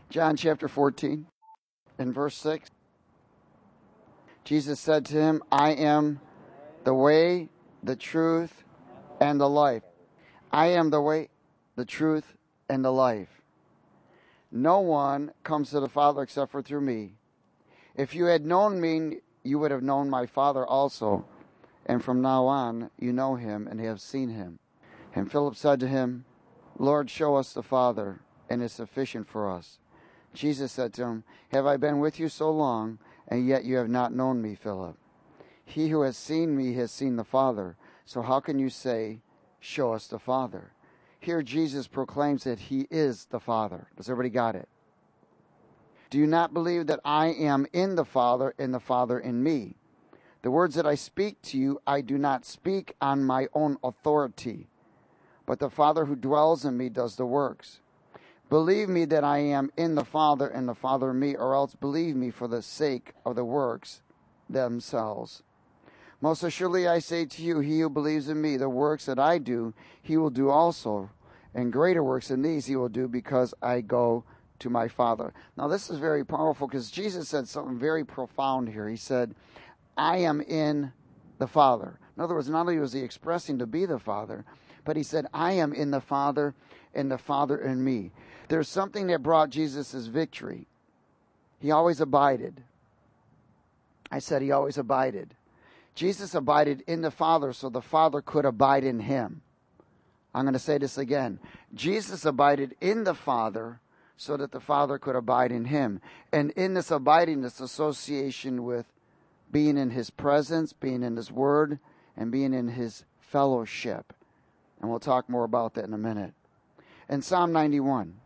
John chapter 14 and verse 6. Jesus said to him, I am the way, the truth, and the life. I am the way, the truth, and the life. No one comes to the Father except for through me. If you had known me, you would have known my Father also. And from now on, you know him and have seen him. And Philip said to him, Lord, show us the Father, and it is sufficient for us. Jesus said to him, have I been with you so long, and yet you have not known me, Philip? He who has seen me has seen the Father. So how can you say, show us the Father? Here Jesus proclaims that he is the Father. Does everybody got it? Do you not believe that I am in the Father and the Father in me? The words that I speak to you, I do not speak on my own authority, but the Father who dwells in me does the works. Believe me that I am in the Father and the Father in me, or else believe me for the sake of the works themselves. Most assuredly I say to you, he who believes in me, the works that I do, he will do also, and greater works than these he will do, because I go to my Father. Now this is very powerful, because Jesus said something very profound here. He said, I am in the Father. In other words, not only was he expressing to be the Father, but he said, I am in the Father and the Father in me. There's something that brought Jesus his victory. He always abided. I said he always abided. Jesus abided in the Father so the Father could abide in him. I'm going to say this again. Jesus abided in the Father so that the Father could abide in him. And in this abiding, this association with being in his presence, being in his word, and being in his fellowship. And we'll talk more about that in a minute. In Psalm 91.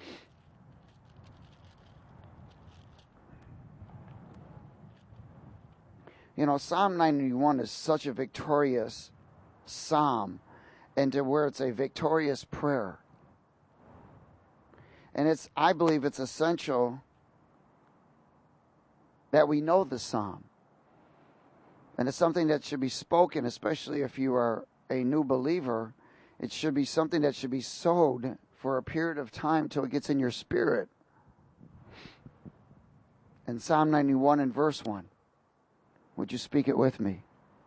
You know, Psalm 91 is such a victorious psalm, and to where it's a victorious prayer. And I believe it's essential that we know the psalm. And it's something that should be spoken, especially if you are a new believer. It should be something that should be sowed for a period of time till it gets in your spirit. In Psalm 91 and verse 1, would you speak it with me?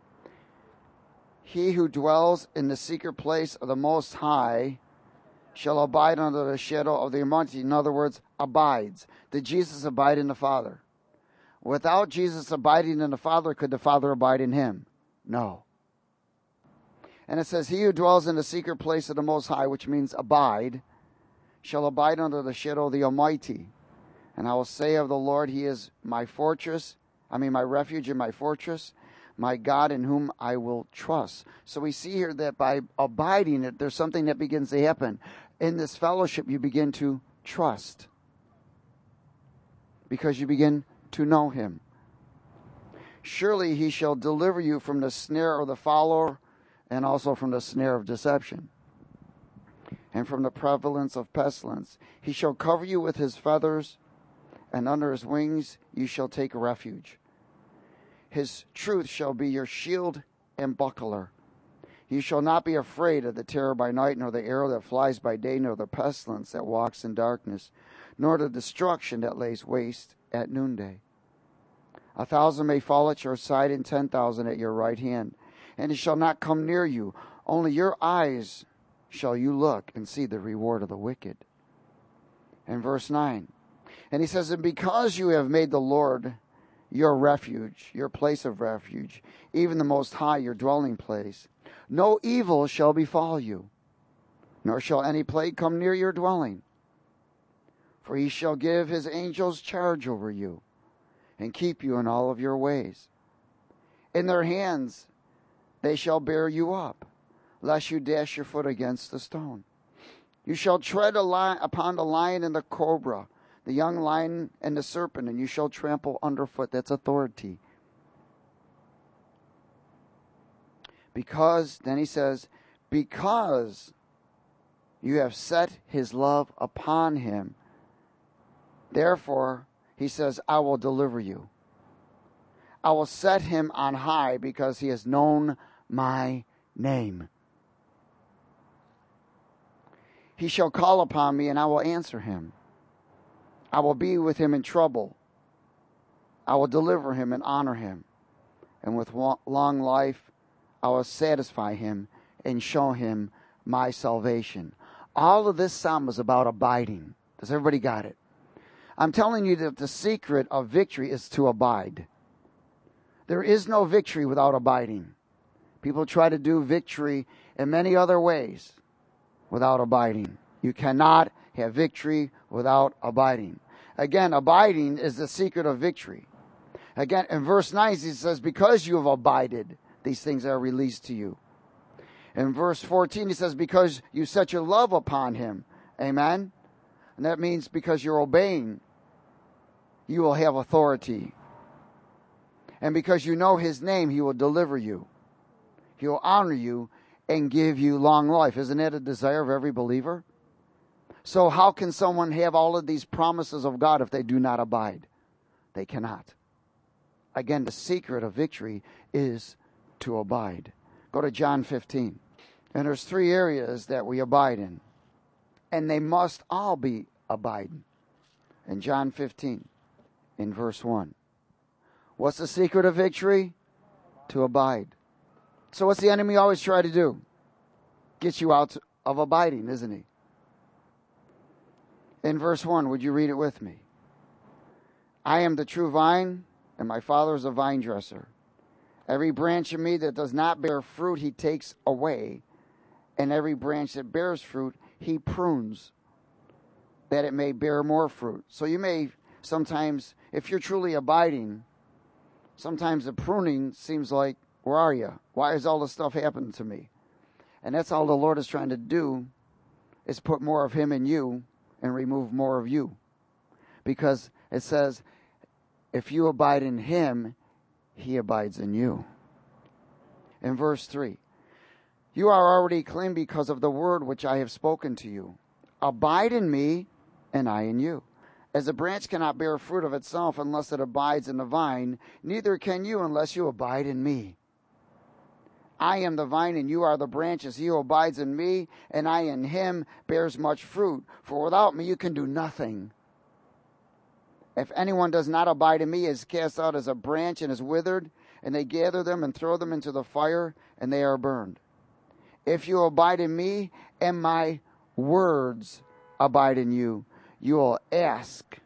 He who dwells in the secret place of the Most High shall abide under the shadow of the Almighty. In other words, abides. Did Jesus abide in the Father? Without Jesus abiding in the Father, could the Father abide in him? No. And it says, he who dwells in the secret place of the Most High, which means abide, shall abide under the shadow of the Almighty. And I will say of the Lord, he is my fortress, my refuge and my fortress, my God in whom I will trust. So we see here that by abiding it, there's something that begins to happen. In this fellowship, you begin to trust. Because you begin to know him. Surely he shall deliver you from the snare of the fowler, and also from the snare of deception, and from the prevalence of pestilence. He shall cover you with his feathers, and under his wings you shall take refuge. His truth shall be your shield and buckler. You shall not be afraid of the terror by night, nor the arrow that flies by day, nor the pestilence that walks in darkness, nor the destruction that lays waste at noonday. 1,000 may fall at your side, and 10,000 at your right hand, and it shall not come near you. Only your eyes shall you look and see the reward of the wicked. And verse 9. And he says, and because you have made the Lord your refuge, your place of refuge, even the Most High your dwelling place, no evil shall befall you, nor shall any plague come near your dwelling. For he shall give his angels charge over you, and keep you in all of your ways. In their hands they shall bear you up, lest you dash your foot against the stone. You shall tread upon the lion and the cobra, the young lion and the serpent, and you shall trample underfoot. That's authority. Because, then he says, because you have set his love upon him, therefore, he says, I will deliver you. I will set him on high because he has known my name. He shall call upon me and I will answer him. I will be with him in trouble. I will deliver him and honor him. And with long life, I will satisfy him and show him my salvation. All of this psalm is about abiding. Does everybody got it? I'm telling you that the secret of victory is to abide. There is no victory without abiding. People try to do victory in many other ways without abiding. You cannot have victory without abiding. Again, abiding is the secret of victory. Again, in verse 9, he says, because you have abided, these things are released to you. In verse 14, he says, because you set your love upon him. Amen? And that means because you're obeying, you will have authority. And because you know his name, he will deliver you. He will honor you and give you long life. Isn't that a desire of every believer? So how can someone have all of these promises of God if they do not abide? They cannot. Again, the secret of victory is to abide. Go to John 15. And there's 3 areas that we abide in. And they must all be abiding. In John 15, in verse 1. What's the secret of victory? To abide. So what's the enemy always try to do? Get you out of abiding, isn't he? In verse 1, would you read it with me? I am the true vine, and my Father is a vine dresser. Every branch in me that does not bear fruit, he takes away. And every branch that bears fruit, he prunes, that it may bear more fruit. So you may sometimes, if you're truly abiding, sometimes the pruning seems like, where are you? Why is all this stuff happening to me? And that's all the Lord is trying to do, is put more of him in you and remove more of you. Because it says, if you abide in him, he abides in you. In verse 3, you are already clean because of the word which I have spoken to you. Abide in me, and I in you. As a branch cannot bear fruit of itself unless it abides in the vine, neither can you unless you abide in me. I am the vine, and you are the branches. He who abides in me, and I in him, bears much fruit. For without me you can do nothing. If anyone does not abide in me, he is cast out as a branch and is withered, and they gather them and throw them into the fire, and they are burned. If you abide in me, and my words abide in you, you will ask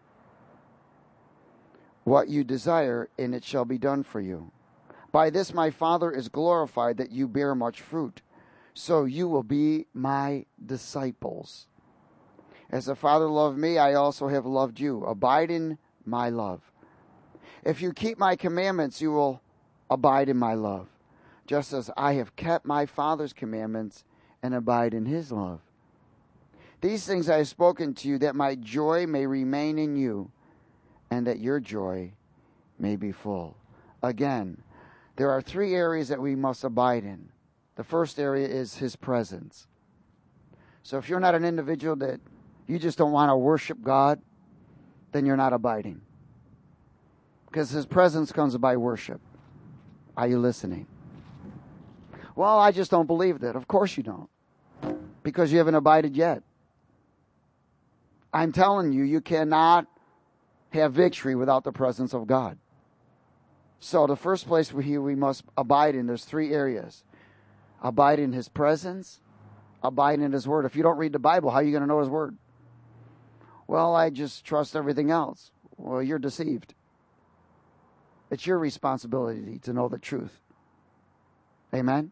what you desire, and it shall be done for you. By this my Father is glorified, that you bear much fruit, so you will be my disciples. As the Father loved me, I also have loved you. Abide in my love. If you keep my commandments, you will abide in my love, just as I have kept my Father's commandments and abide in his love. These things I have spoken to you, that my joy may remain in you, and that your joy may be full. Again, there are 3 areas that we must abide in. The first area is his presence. So if you're not an individual that you just don't want to worship God, then you're not abiding. Because his presence comes by worship. Are you listening? Well, I just don't believe that. Of course you don't. Because you haven't abided yet. I'm telling you, you cannot have victory without the presence of God. So the first place we must abide in, there's 3 areas. Abide in his presence, abide in his word. If you don't read the Bible, how are you going to know his word? Well, I just trust everything else. Well, you're deceived. It's your responsibility to know the truth. Amen?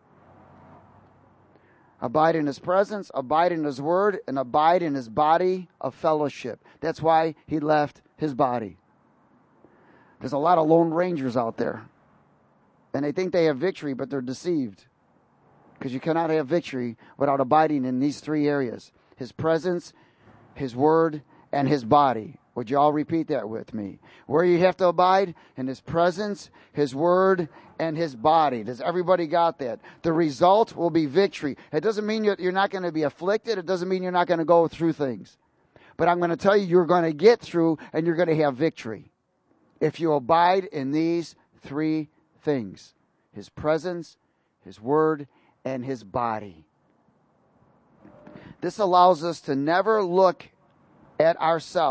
Abide in his presence, abide in his word, and abide in his body of fellowship. That's why he left his body. There's a lot of lone rangers out there. And they think they have victory, but they're deceived. Because you cannot have victory without abiding in these 3 areas. His presence, his word, and his body. Would you all repeat that with me? Where you have to abide? In his presence, his word, and his body. Does everybody got that? The result will be victory. It doesn't mean you're not going to be afflicted. It doesn't mean you're not going to go through things. But I'm going to tell you, you're going to get through and you're going to have victory. If you abide in these 3 things. His presence, his word, and his body. This allows us to never look at ourselves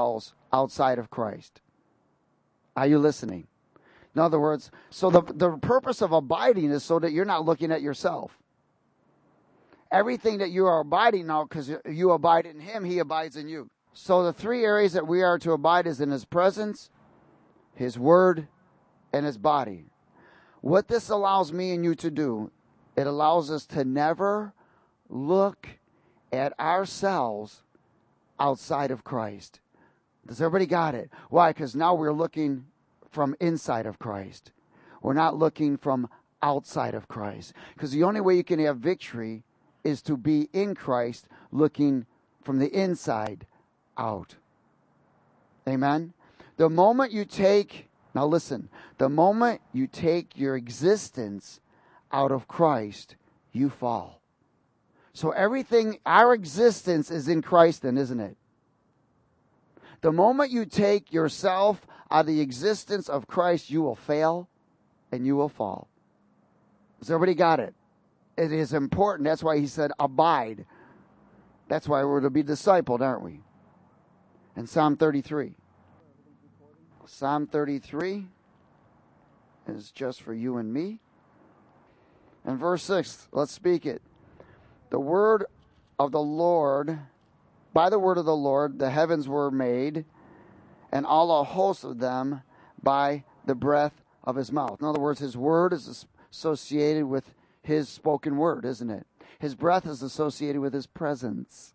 outside of Christ. Are you listening? In other words, so the purpose of abiding is so that you're not looking at yourself. Everything that you are abiding now, because you abide in him, he abides in you. So the three areas that we are to abide is in his presence, his word, and his body. What this allows me and you to do, it allows us to never look at ourselves outside of Christ. Does everybody got it? Why? Because now we're looking from inside of Christ. We're not looking from outside of Christ. Because the only way you can have victory is to be in Christ, looking from the inside out. Amen? The moment you take, now listen, the moment you take your existence out of Christ, you fall. So everything, our existence is in Christ then, isn't it? The moment you take yourself out of the existence of Christ, you will fail and you will fall. Has everybody got it? It is important. That's why he said abide. That's why we're to be discipled, aren't we? In Psalm 33. Psalm 33 is just for you and me. And verse 6, let's speak it. The word of the Lord, by the word of the Lord, the heavens were made, and all a host of them by the breath of his mouth. In other words, his word is associated with his spoken word, isn't it? His breath is associated with his presence.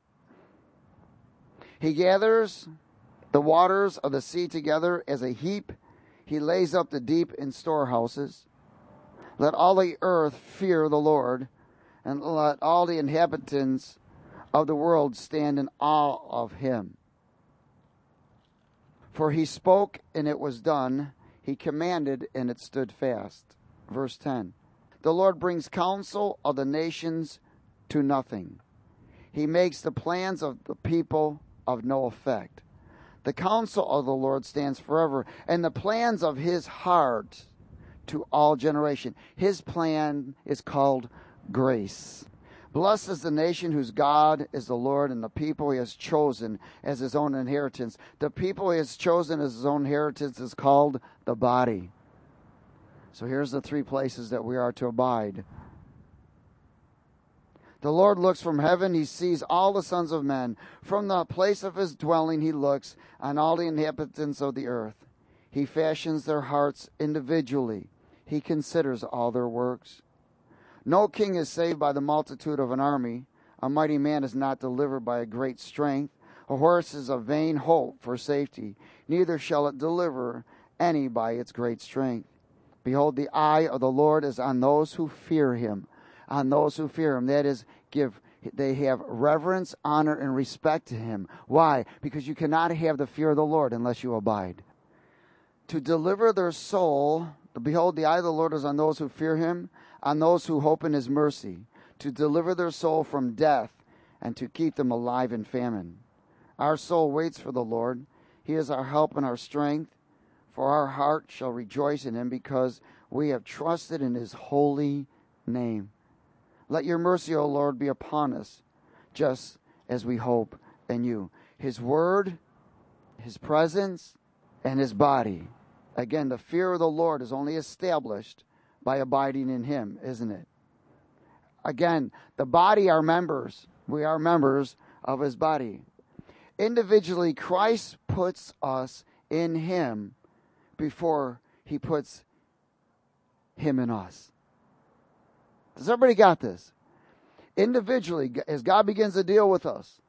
He gathers the waters of the sea together as a heap. He lays up the deep in storehouses. Let all the earth fear the Lord, and let all the inhabitants of the world stand in awe of him. For he spoke, and it was done. He commanded, and it stood fast. Verse 10. The Lord brings counsel of the nations to nothing. He makes the plans of the people of no effect. The counsel of the Lord stands forever, and the plans of his heart to all generation. His plan is called grace. Blessed is the nation whose God is the Lord, and the people he has chosen as his own inheritance. The people he has chosen as his own inheritance is called the body. So here's the three places that we are to abide. The Lord looks from heaven. He sees all the sons of men. From the place of his dwelling he looks on all the inhabitants of the earth. He fashions their hearts individually. He considers all their works. No king is saved by the multitude of an army. A mighty man is not delivered by a great strength. A horse is a vain hope for safety. Neither shall it deliver any by its great strength. Behold, the eye of the Lord is on those who fear him. On those who fear him. That is, they have reverence, honor, and respect to him. Why? Because you cannot have the fear of the Lord unless you abide. To deliver their soul, behold, the eye of the Lord is on those who fear him, on those who hope in his mercy, to deliver their soul from death, and to keep them alive in famine. Our soul waits for the Lord. He is our help and our strength. For our heart shall rejoice in him, because we have trusted in his holy name. Let your mercy, O Lord, be upon us, just as we hope in you. His word, his presence, and his body. Again, the fear of the Lord is only established by abiding in him, isn't it? Again, the body are members. We are members of his body. Individually, Christ puts us in him before he puts him in us. Does everybody got this? Individually, as God begins to deal with us,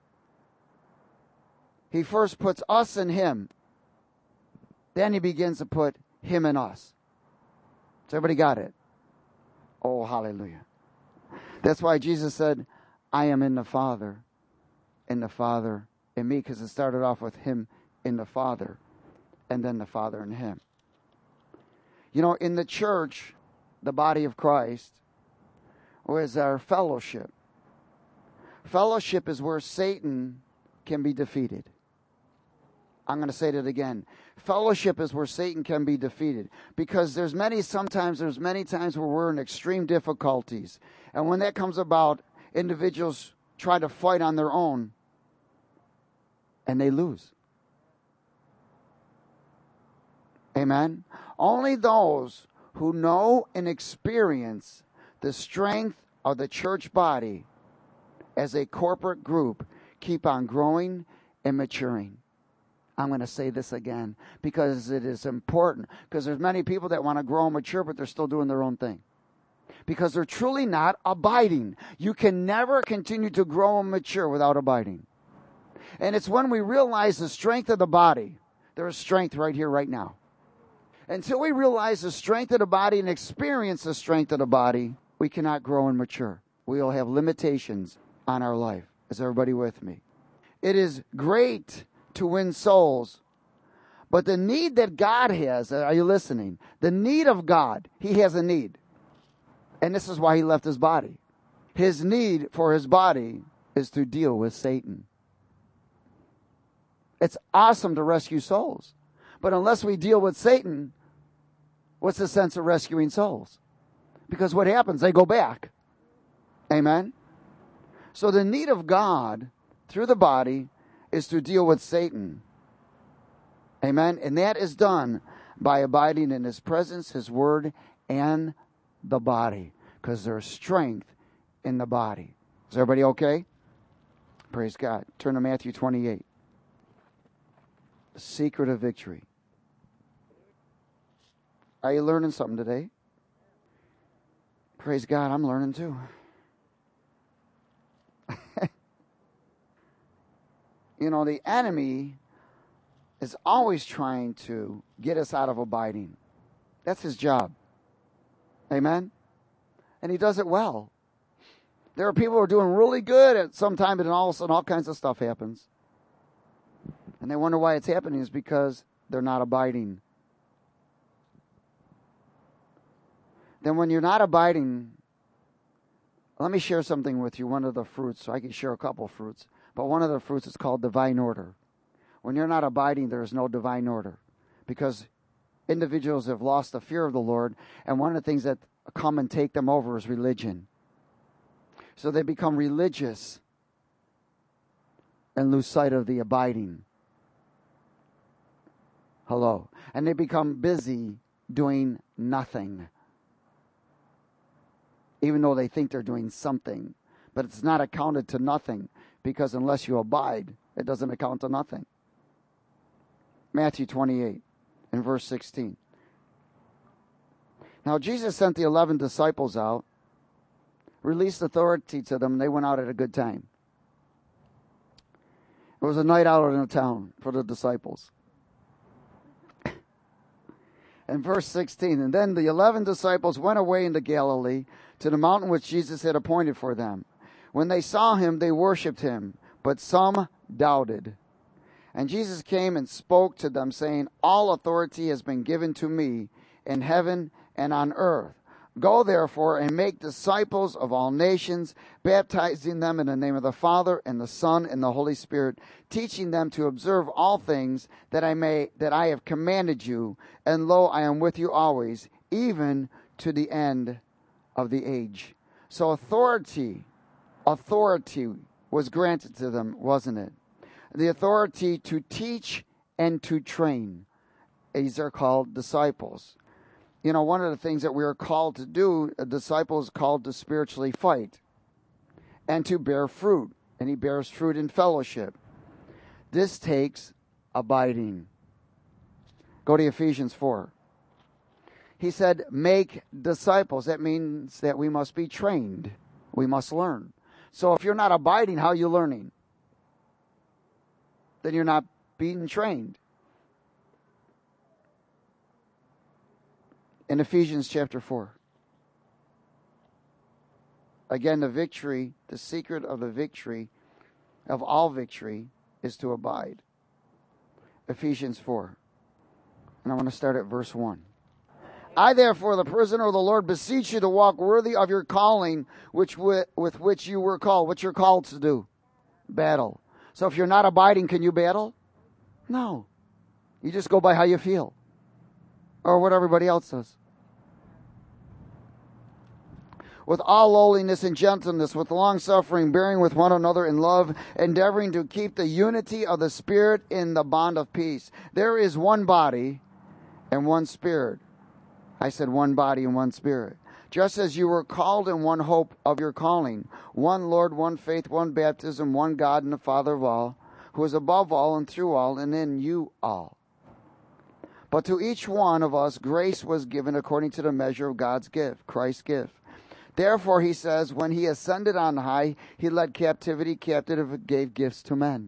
he first puts us in him. Then he begins to put him in us. Does everybody got it? Oh, hallelujah. That's why Jesus said, I am in the Father, and the Father in me, because it started off with him in the Father, and then the Father in him. You know, in the church, the body of Christ, was our fellowship. Fellowship is where Satan can be defeated. I'm going to say that again. Fellowship is where Satan can be defeated. Because there's many times where we're in extreme difficulties. And when that comes about, individuals try to fight on their own, and they lose. Amen. Only those who know and experience the strength of the church body as a corporate group keep on growing and maturing. I'm going to say this again because it is important, because there's many people that want to grow and mature, but they're still doing their own thing because they're truly not abiding. You can never continue to grow and mature without abiding. And it's when we realize the strength of the body. There is strength right here, right now. Until we realize the strength of the body and experience the strength of the body, we cannot grow and mature. We will have limitations on our life. Is everybody with me? It is great to win souls, but the need that God has, are you listening? The need of God, He has a need. And this is why He left His body. His need for His body is to deal with Satan. It's awesome to rescue souls. But unless we deal with Satan, what's the sense of rescuing souls? Because what happens? They go back. Amen? So the need of God through the body is to deal with Satan. Amen? And that is done by abiding in His presence, His word, and the body. Because there's strength in the body. Is everybody okay? Praise God. Turn to Matthew 28. The secret of victory. Are you learning something today? Praise God, I'm learning too. You know, the enemy is always trying to get us out of abiding. That's his job. Amen? And he does it well. There are people who are doing really good at some time, and all of a sudden all kinds of stuff happens. And they wonder why it's happening is because they're not abiding. Then when you're not abiding, let me share something with you, one of the fruits. So I can share a couple of fruits. But one of the fruits is called divine order. When you're not abiding, there is no divine order. Because individuals have lost the fear of the Lord. And one of the things that come and take them over is religion. So they become religious and lose sight of the abiding. Hello. And they become busy doing nothing. Even though they think they're doing something. But it's not accounted to nothing. Because unless you abide, it doesn't account to nothing. Matthew 28 and verse 16. Now Jesus sent the 11 disciples out, released authority to them, and they went out at a good time. It was a night out in the town for the disciples. And verse 16, and then the 11 disciples went away into Galilee to the mountain which Jesus had appointed for them. When they saw him, they worshipped him, but some doubted. And Jesus came and spoke to them, saying, all authority has been given to me in heaven and on earth. Go therefore and make disciples of all nations, baptizing them in the name of the Father and the Son and the Holy Spirit, teaching them to observe all things that I have commanded you. And lo, I am with you always, even to the end of the age. So authority was granted to them, wasn't it? The authority to teach and to train. These are called disciples. You know, one of the things that we are called to do, a disciple is called to spiritually fight and to bear fruit. And he bears fruit in fellowship. This takes abiding. Go to Ephesians 4. He said, make disciples. That means that we must be trained. We must learn. So if you're not abiding, how are you learning? Then you're not being trained. In Ephesians chapter 4. Again, the secret of the victory, of all victory, is to abide. Ephesians 4. And I want to start at verse 1. I, therefore, the prisoner of the Lord, beseech you to walk worthy of your calling, with which you were called. What you're called to do? Battle. So if you're not abiding, can you battle? No. You just go by how you feel. Or what everybody else does. With all lowliness and gentleness, with long-suffering, bearing with one another in love, endeavoring to keep the unity of the Spirit in the bond of peace. There is one body and one Spirit. I said one body and one Spirit. Just as you were called in one hope of your calling, one Lord, one faith, one baptism, one God and the Father of all, who is above all and through all and in you all. But to each one of us grace was given according to the measure of God's gift, Christ's gift. Therefore, he says, when he ascended on high, he led captivity captive and gave gifts to men.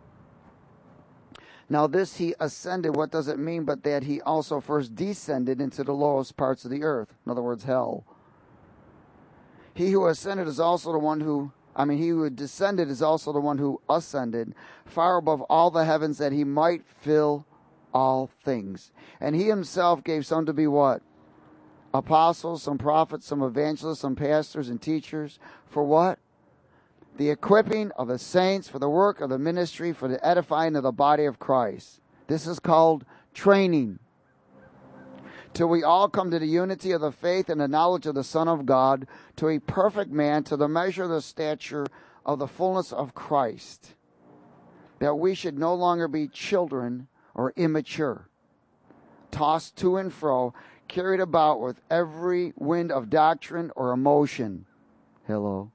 Now this he ascended, what does it mean but that he also first descended into the lowest parts of the earth? In other words, hell. He who ascended is also the one who, he who descended is also the one who ascended far above all the heavens that he might fill all things. And he himself gave some to be what? Apostles, some prophets, some evangelists, some pastors and teachers. For what? The equipping of the saints, for the work of the ministry, for the edifying of the body of Christ. This is called training. Till we all come to the unity of the faith and the knowledge of the Son of God, to a perfect man, to the measure of the stature of the fullness of Christ, that we should no longer be children or immature, tossed to and fro, carried about with every wind of doctrine or emotion. Hello.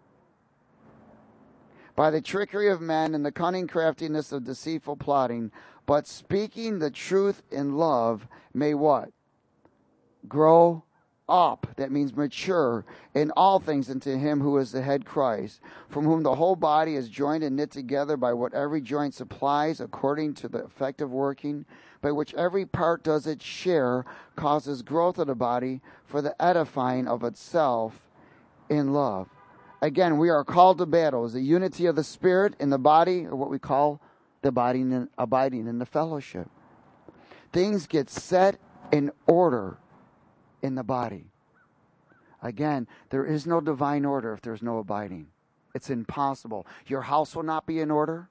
By the trickery of men and the cunning craftiness of deceitful plotting, but speaking the truth in love may what? Grow up. That means mature in all things into him who is the head, Christ, from whom the whole body is joined and knit together by what every joint supplies according to the effective working, by which every part does its share, causes growth of the body for the edifying of itself in love. Again, we are called to battle. Is the unity of the Spirit in the body, or what we call the abiding in the fellowship. Things get set in order in the body. Again, there is no divine order if there's no abiding. It's impossible. Your house will not be in order.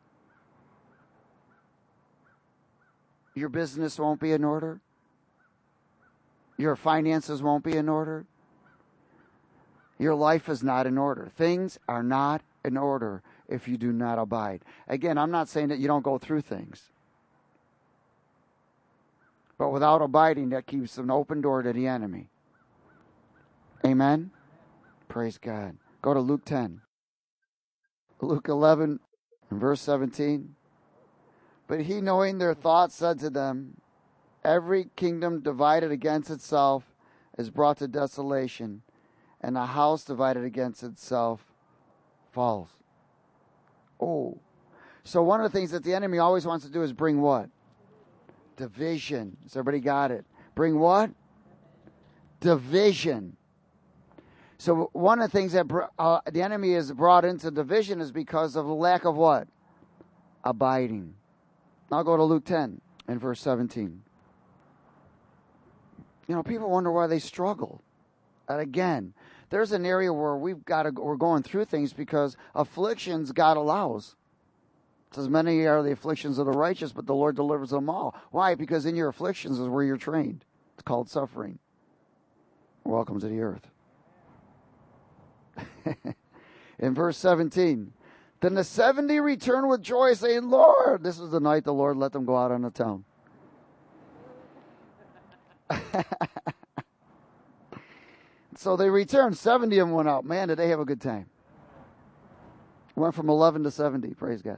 Your business won't be in order. Your finances won't be in order. Your life is not in order. Things are not in order if you do not abide. Again, I'm not saying that you don't go through things. But without abiding, that keeps an open door to the enemy. Amen? Praise God. Go to Luke 10. Luke 11 and verse 17. But he, knowing their thoughts, said to them, every kingdom divided against itself is brought to desolation, and a house divided against itself falls. Oh. So one of the things that the enemy always wants to do is bring what? Division. Has everybody got it? Bring what? Division. So one of the things that the enemy has brought into division is because of the lack of what? Abiding. Now go to Luke 10 and verse 17. People wonder why they struggle. And again, there's an area where we're going through things because afflictions God allows. It says, many are the afflictions of the righteous, but the Lord delivers them all. Why? Because in your afflictions is where you're trained. It's called suffering. Welcome to the earth. In verse 17, then the 70 returned with joy, saying, Lord, this is the night the Lord let them go out on the town. So they returned. 70 of them went out. Man, did they have a good time. Went from 11 to 70. Praise God.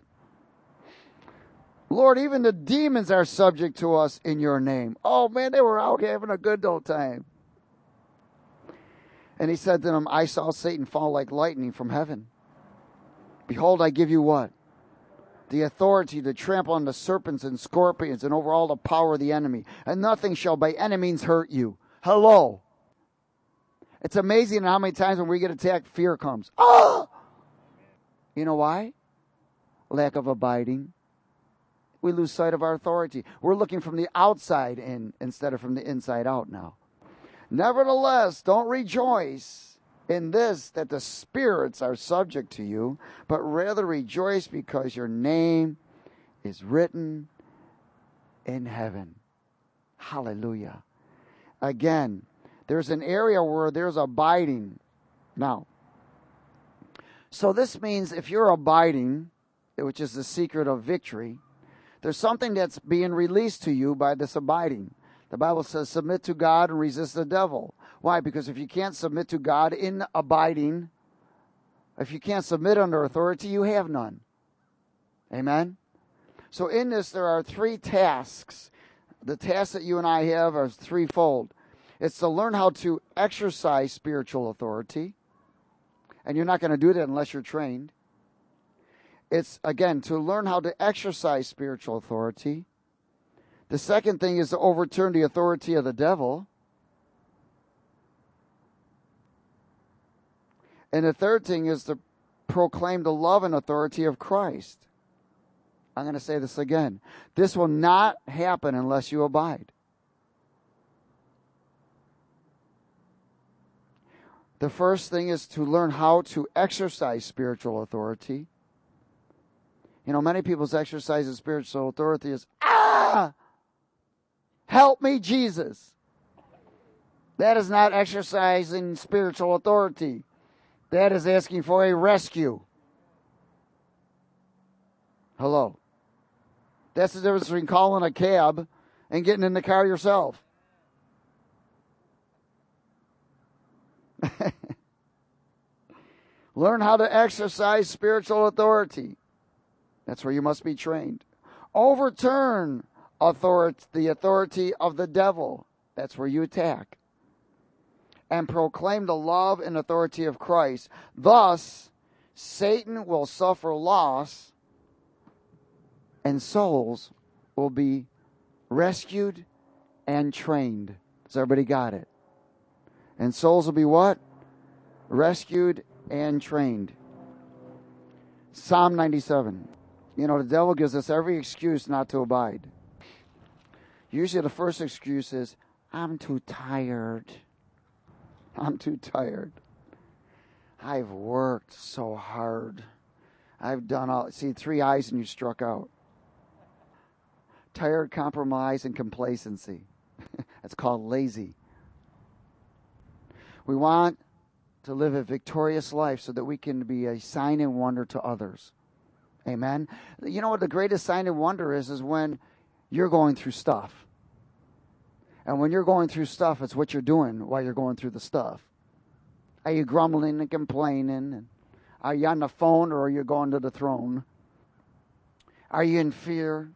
Lord, even the demons are subject to us in your name. Oh, man, they were out having a good old time. And he said to them, I saw Satan fall like lightning from heaven. Behold, I give you what? The authority to trample on the serpents and scorpions and over all the power of the enemy. And nothing shall by any means hurt you. Hello. It's amazing how many times when we get attacked, fear comes. Oh! You know why? Lack of abiding. We lose sight of our authority. We're looking from the outside in instead of from the inside out now. Nevertheless, don't rejoice in this, that the spirits are subject to you, but rather rejoice because your name is written in heaven. Hallelujah. Again, there's an area where there's abiding. Now, so this means if you're abiding, which is the secret of victory, there's something that's being released to you by this abiding. The Bible says submit to God and resist the devil. Why? Because if you can't submit to God in abiding, if you can't submit under authority, you have none. Amen? So in this, there are 3 tasks. The tasks that you and I have are threefold. It's to learn how to exercise spiritual authority. And you're not going to do that unless you're trained. It's, again, to learn how to exercise spiritual authority. The second thing is to overturn the authority of the devil. And the third thing is to proclaim the love and authority of Christ. I'm going to say this again. This will not happen unless you abide. The first thing is to learn how to exercise spiritual authority. You know, many people's exercise of spiritual authority is, help me, Jesus. That is not exercising spiritual authority. That is asking for a rescue. Hello. That's the difference between calling a cab and getting in the car yourself. Learn how to exercise spiritual authority. That's where you must be trained. Overturn the authority of the devil. That's where you attack. And proclaim the love and authority of Christ. Thus, Satan will suffer loss and souls will be rescued and trained. Has everybody got it? And souls will be what? Rescued and trained. Psalm 97. You know, the devil gives us every excuse not to abide. Usually the first excuse is, I'm too tired. I'm too tired. I've worked so hard. I've done all, see, 3 I's and you struck out. Tired, compromise, and complacency. That's called lazy. We want to live a victorious life so that we can be a sign and wonder to others. Amen. You know what the greatest sign and wonder is when you're going through stuff. And when you're going through stuff, it's what you're doing while you're going through the stuff. Are you grumbling and complaining? Are you on the phone or are you going to the throne? Are you in fear?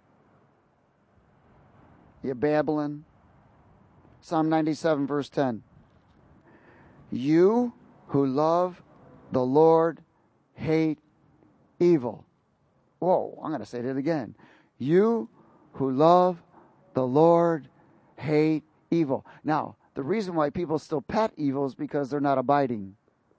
You're babbling. Psalm 97, verse 10. You who love the Lord hate evil. Whoa, I'm going to say that again. You who love the Lord hate evil. Now, the reason why people still pet evil is because they're not abiding.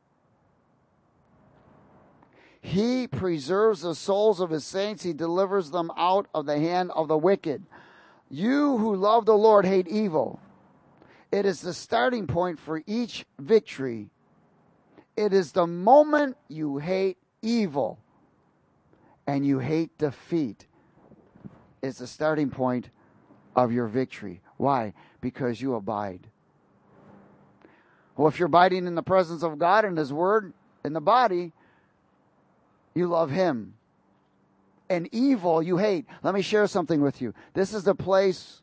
He preserves the souls of his saints. He delivers them out of the hand of the wicked. You who love the Lord hate evil. It is the starting point for each victory. It is the moment you hate evil and you hate defeat. It's the starting point of your victory. Why? Because you abide. Well, if you're abiding in the presence of God and His Word in the body, you love Him. And evil you hate. Let me share something with you. This is the place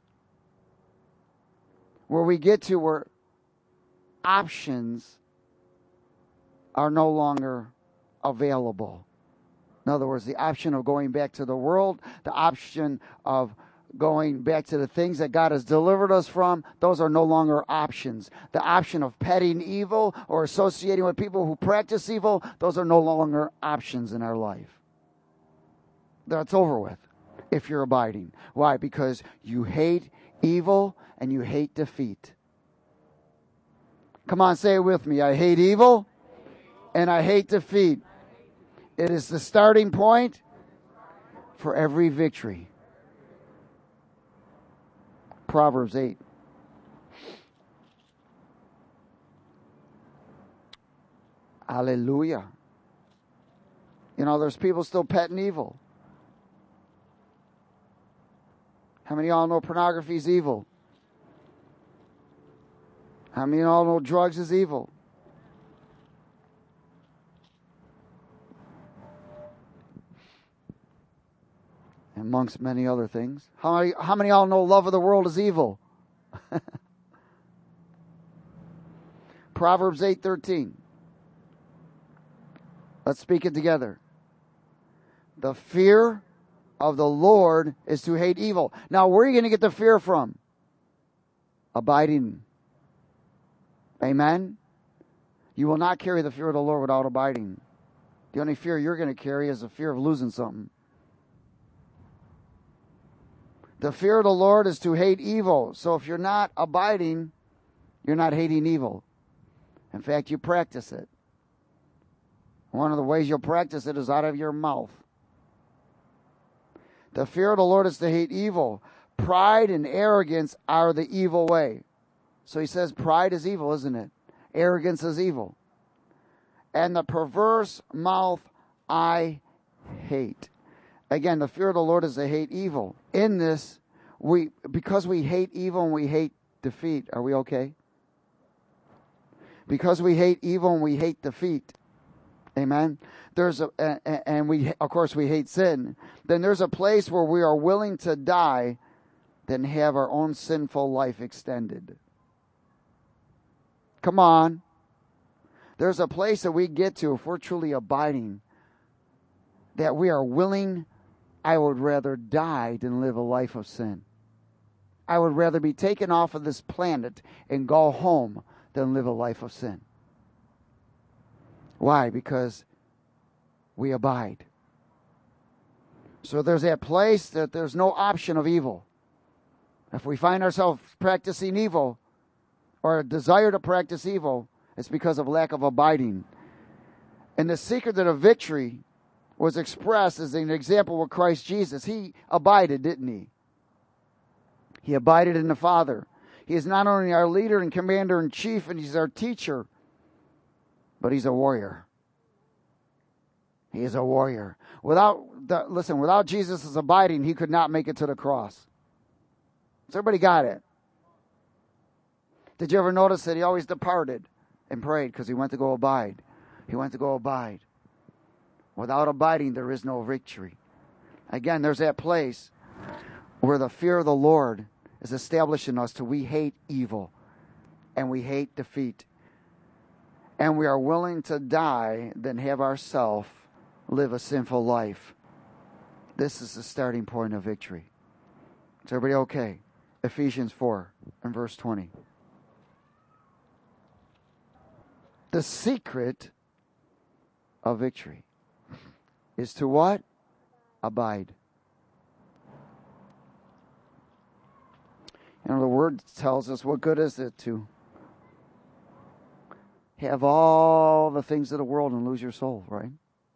where we get to where options are no longer available. In other words, the option of going back to the world, the option of going back to the things that God has delivered us from, those are no longer options. The option of petting evil or associating with people who practice evil, those are no longer options in our life. That's over with if you're abiding. Why? Because you hate evil and you hate defeat. Come on, say it with me. I hate evil and I hate defeat. It is the starting point for every victory. Proverbs 8. Hallelujah. You know, there's people still petting evil. How many of y'all know pornography is evil? How many of y'all know drugs is evil? Amongst many other things. How many of y'all know love of the world is evil? Proverbs 8:13. Let's speak it together. The fear of the Lord is to hate evil. Now, where are you going to get the fear from? Abiding. Amen? You will not carry the fear of the Lord without abiding. The only fear you're going to carry is the fear of losing something. The fear of the Lord is to hate evil. So if you're not abiding, you're not hating evil. In fact, you practice it. One of the ways you'll practice it is out of your mouth. The fear of the Lord is to hate evil. Pride and arrogance are the evil way. So he says pride is evil, isn't it? Arrogance is evil. And the perverse mouth I hate. Again, the fear of the Lord is to hate evil. In this, because we hate evil and we hate defeat, are we okay? Because we hate evil and we hate defeat. Amen. Of course we hate sin. Then there's a place where we are willing to die than have our own sinful life extended. Come on. There's a place that we get to if we're truly abiding, that we are willing. I would rather die than live a life of sin. I would rather be taken off of this planet and go home than live a life of sin. Why? Because we abide. So there's that place that there's no option of evil. If we find ourselves practicing evil or a desire to practice evil, it's because of lack of abiding. And the secret of the victory was expressed as an example with Christ Jesus. He abided, didn't he? He abided in the Father. He is not only our leader and commander in chief, and he's our teacher, but he's a warrior. He is a warrior. Without Jesus' abiding, he could not make it to the cross. Has everybody got it? Did you ever notice that he always departed and prayed because he went to go abide? He went to go abide. Without abiding, there is no victory. Again, there's that place where the fear of the Lord is established in us till we hate evil and we hate defeat. And we are willing to die than have ourselves live a sinful life. This is the starting point of victory. Is everybody okay? Ephesians 4 and verse 20. The secret of victory is to what? Abide. You know, the word tells us, what good is it to have all the things of the world and lose your soul, right?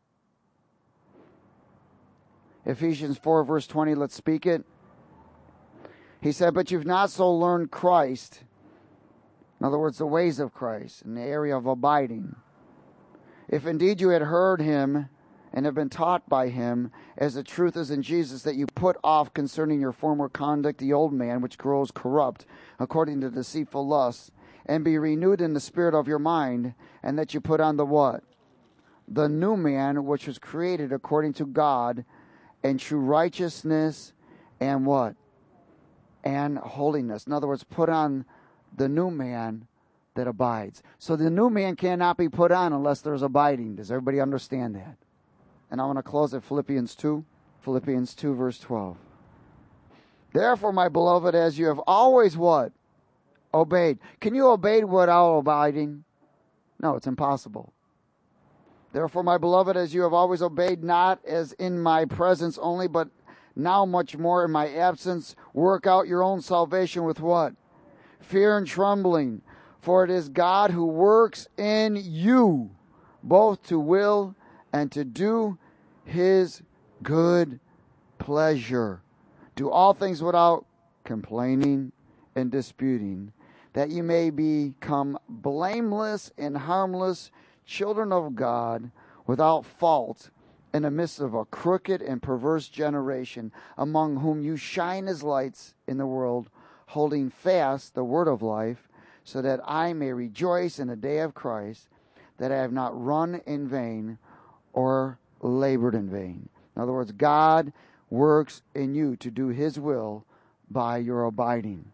Ephesians 4 verse 20, let's speak it. He said, but you've not so learned Christ. In other words, the ways of Christ in the area of abiding. If indeed you had heard him and have been taught by him, as the truth is in Jesus, that you put off concerning your former conduct the old man, which grows corrupt according to deceitful lusts, and be renewed in the spirit of your mind, and that you put on the what? The new man, which was created according to God, and true righteousness, and what? And holiness. In other words, put on the new man that abides. So the new man cannot be put on unless there's abiding. Does everybody understand that? And I want to close at Philippians 2. Philippians 2 verse 12. Therefore, my beloved, as you have always what? Obeyed. Can you obey without abiding? No, it's impossible. Therefore, my beloved, as you have always obeyed, not as in my presence only, but now much more in my absence, work out your own salvation with what? Fear and trembling. For it is God who works in you, both to will and to do his good pleasure. Do all things without complaining and disputing, that you may become blameless and harmless children of God, without fault, in the midst of a crooked and perverse generation, among whom you shine as lights in the world, holding fast the word of life, so that I may rejoice in the day of Christ, that I have not run in vain or labored in vain. In other words, God works in you to do his will by your abiding.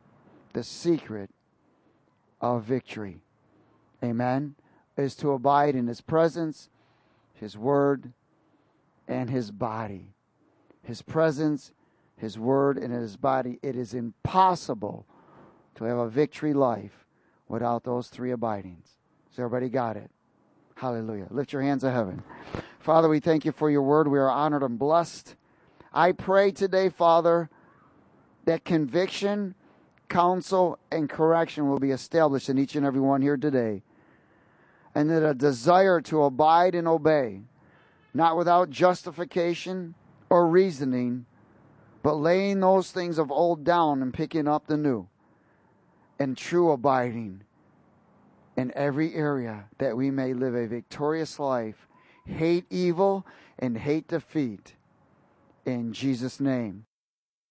the secret of victory. Amen. Is to abide in His presence, His word, and His body. His presence, His word, and His body. It is impossible to have a victory life without those three abidings. Has everybody got it? Hallelujah. Lift your hands to heaven. Father, we thank You for Your word. We are honored and blessed. I pray today, Father, that conviction, counsel, and correction will be established in each and every one here today. And that a desire to abide and obey, not without justification or reasoning, but laying those things of old down and picking up the new. And true abiding in every area, that we may live a victorious life, hate evil and hate defeat. In Jesus' name.